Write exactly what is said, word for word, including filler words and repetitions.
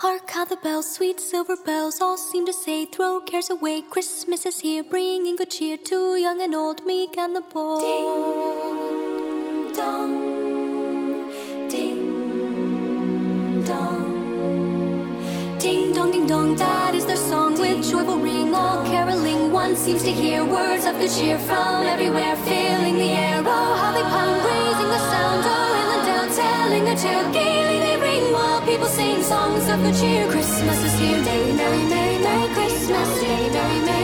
Hark how the bells, sweet silver bells, all seem to say, throw cares away, Christmas is here, bringing good cheer to young and old, meek and the bold. Ding dong, ding dong, ding dong, ding dong, that is their song with joyful ring, all caroling. One seems to hear words of good cheer from everywhere, filling the air. Oh, how they pound, raising the sound, oh, hill and down, telling a tale, gaily they ring, while people sing songs of good cheer. Christmas is here, day, merry, merry, merry Christmas, day, merry, merry.